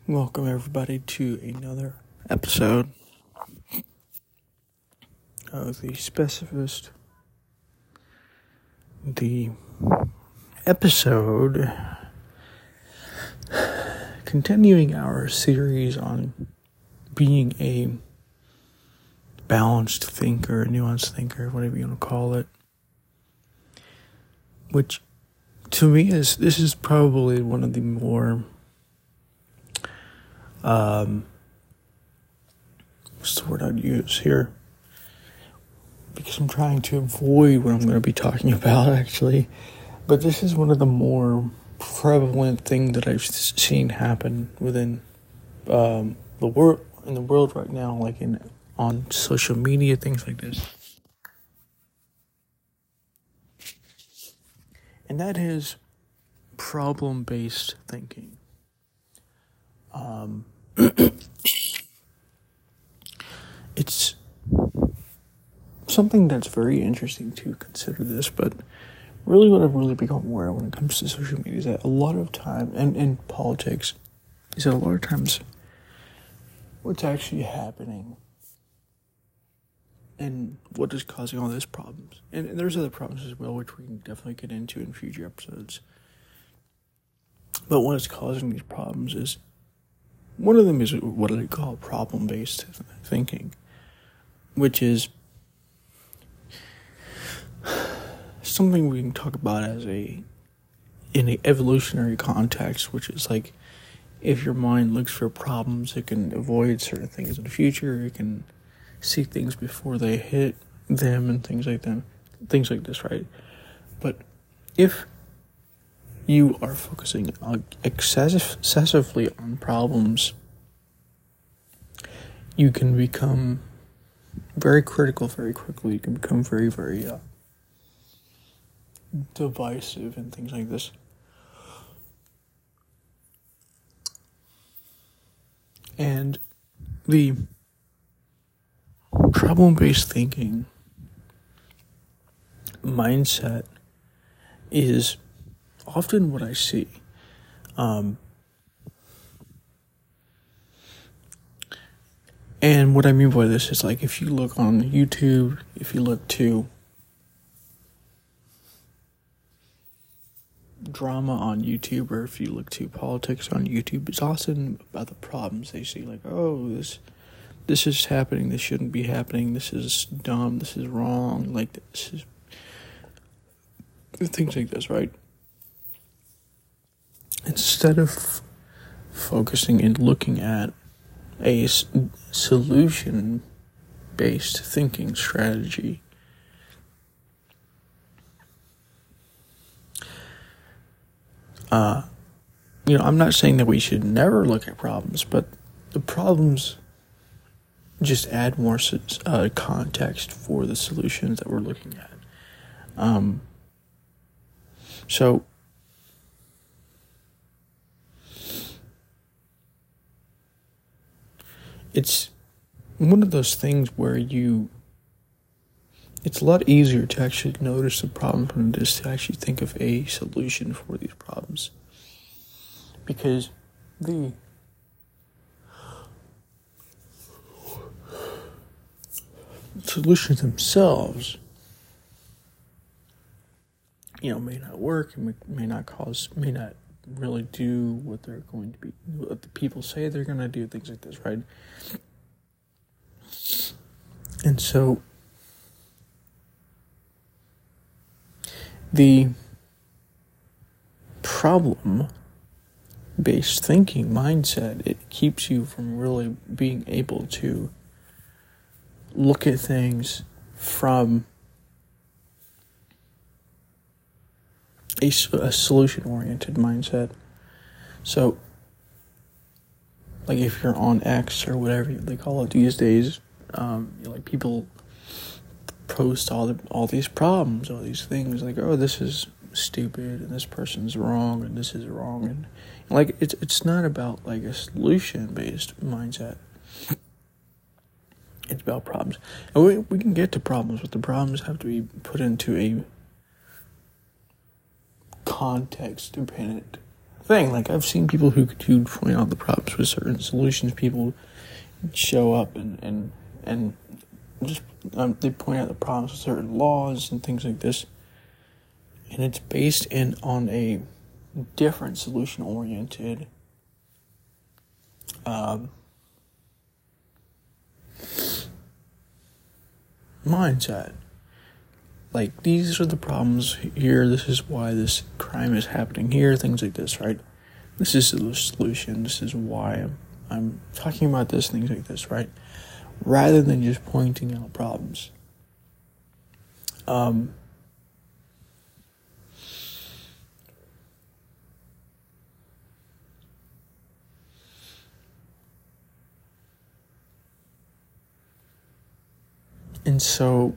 Welcome everybody to another episode of the Specifist. The episode continuing our series on being a balanced thinker, nuanced thinker, whatever you want to call it. Which to me this is probably one of the more what's the word I'd use here? Because I'm trying to avoid what I'm going to be talking about, actually. But this is one of the more prevalent things that I've seen happen within the world right now, like on social media, things like this. And that is problem-based thinking. It's something that's very interesting to consider this, but really what I've really become aware of when it comes to social media is that a lot of time, and in politics, is that a lot of times what's actually happening and what is causing all these problems. And there's other problems as well, which we can definitely get into in future episodes. But what is causing these problems is, one of them is what I call problem-based thinking, which is something we can talk about as in an evolutionary context, which is like, if your mind looks for problems, it can avoid certain things in the future, it can see things before they hit them and things like this, right? But if you are focusing excessively on problems, you can become very critical very quickly. You can become very, very divisive and things like this. And the problem-based thinking mindset is often what I see. And what I mean by this is, like, if you look on YouTube, if you look to drama on YouTube, or if you look to politics on YouTube, it's often about the problems they see. Like, oh, this is happening, this shouldn't be happening, this is dumb, this is wrong, like, this is things like this, right? Instead of focusing and looking at a solution-based thinking strategy, I'm not saying that we should never look at problems, but the problems just add more context for the solutions that we're looking at. So it's one of those things where it's a lot easier to actually notice the problem than it is to actually think of a solution for these problems. Because the solutions themselves, may not work, and may not really do what they're going to be, what the people say they're going to do, things like this, right? And so the problem-based thinking mindset, it keeps you from really being able to look at things from a solution-oriented mindset. So, like, if you're on X or whatever they call it these days, people post all these problems, all these things, like, oh, this is stupid, and this person's wrong, and this is wrong, and like, it's not about like a solution-based mindset. It's about problems, and we can get to problems, but the problems have to be put into a context-dependent thing. Like, I've seen people who point out the problems with certain solutions. People show up and just they point out the problems with certain laws and things like this, and it's based on a different solution oriented mindset. Like, these are the problems here, this is why this crime is happening here, things like this, right? This is the solution, this is why I'm talking about this, things like this, right? Rather than just pointing out problems. And so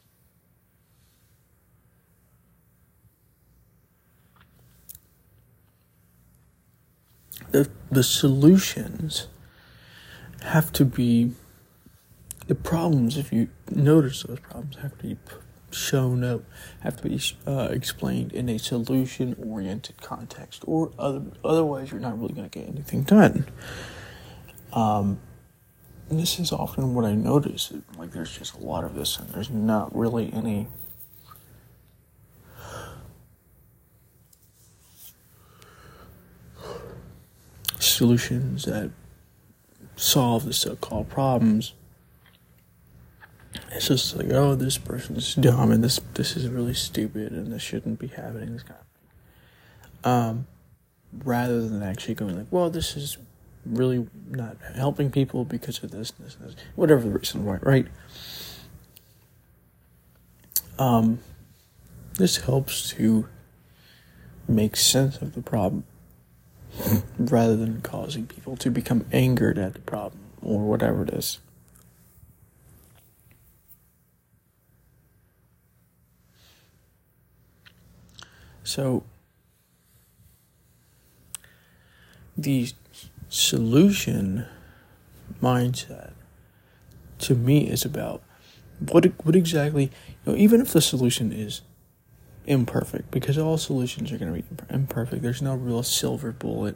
the solutions have to be, the problems, if you notice those problems, have to be shown up, have to be explained in a solution-oriented context, or otherwise you're not really going to get anything done. And this is often what I notice. Like, there's just a lot of this, and there's not really any solutions that solve the so-called problems. It's just like, oh, this person's dumb, and this is really stupid, and this shouldn't be happening, this kind of thing. Rather than actually going like, well, this is really not helping people because of this, whatever the reason why, right? This helps to make sense of the problem rather than causing people to become angered at the problem or whatever it is. So, the solution mindset, to me, is about what exactly, even if the solution is imperfect, because all solutions are going to be imperfect. There's no real silver bullet.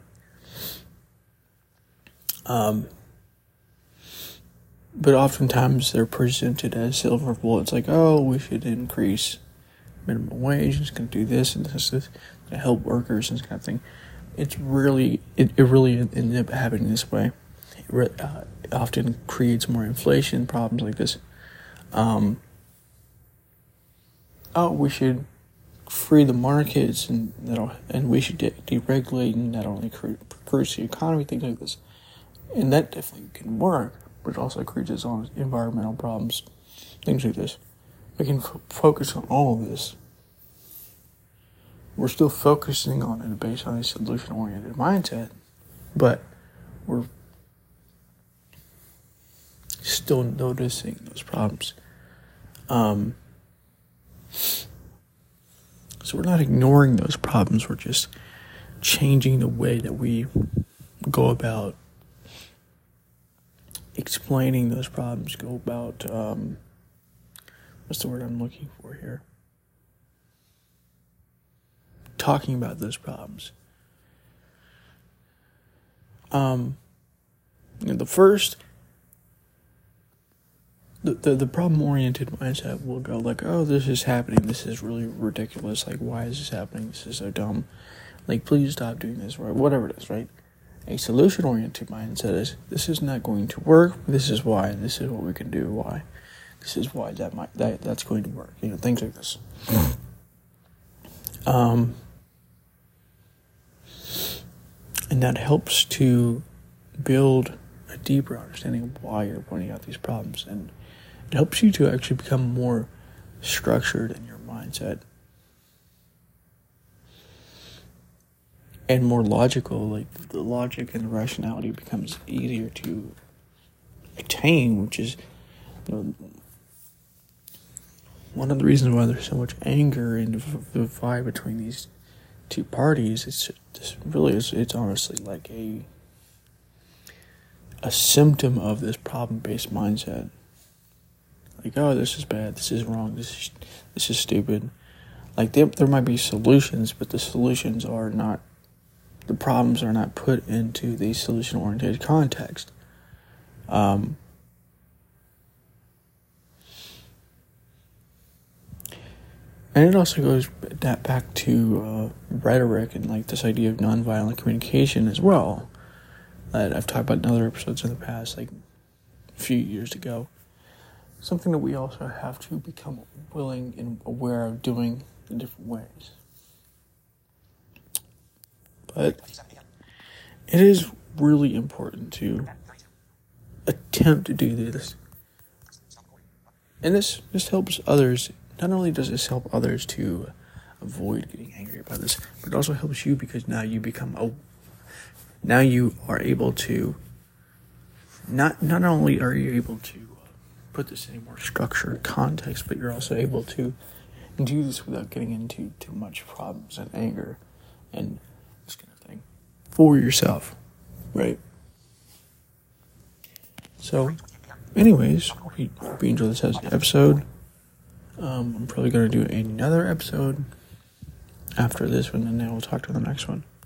But oftentimes they're presented as silver bullets, like, oh, we should increase minimum wage, it's going to do this and this to help workers and this kind of thing. It's really, it really ends up happening this way. It often creates more inflation, problems like this. We should free the markets, and we should deregulate, and that'll only increase the economy, things like this. And that definitely can work, but it also creates its own environmental problems, things like this. We can focus on all of this. We're still focusing on it based on a solution-oriented mindset, but we're still noticing those problems. So we're not ignoring those problems, we're just changing the way that we go about explaining those problems, go about, what's the word I'm looking for here? Talking about those problems. The problem-oriented mindset will go like, oh, this is happening, this is really ridiculous, like, why is this happening, this is so dumb, like, please stop doing this, or whatever it is, right? A solution-oriented mindset is, this is not going to work, this is why, this is what we can do, why, this is why that's going to work, things like this. And that helps to build a deeper understanding of why you're pointing out these problems, and it helps you to actually become more structured in your mindset and more logical. Like, the logic and the rationality becomes easier to attain, which is one of the reasons why there's so much anger and the vibe between these two parties. It's honestly like a symptom of this problem-based mindset. Like, oh, this is bad, this is wrong, this is stupid. Like, there might be solutions, but the solutions are not the problems are not put into the solution-oriented context. And it also goes back to rhetoric and like this idea of nonviolent communication as well, that I've talked about in other episodes in the past, like a few years ago. Something that we also have to become willing and aware of doing in different ways. But it is really important to attempt to do this. And this helps others. Not only does this help others to avoid getting angry about this, but it also helps you because now you now you are able to, not only are you able to put this in a more structured context, but you're also able to do this without getting into too much problems and anger and this kind of thing for yourself, right? So, anyways, hope you enjoyed this episode. I'm probably going to do another episode after this one, and then we'll talk to the next one.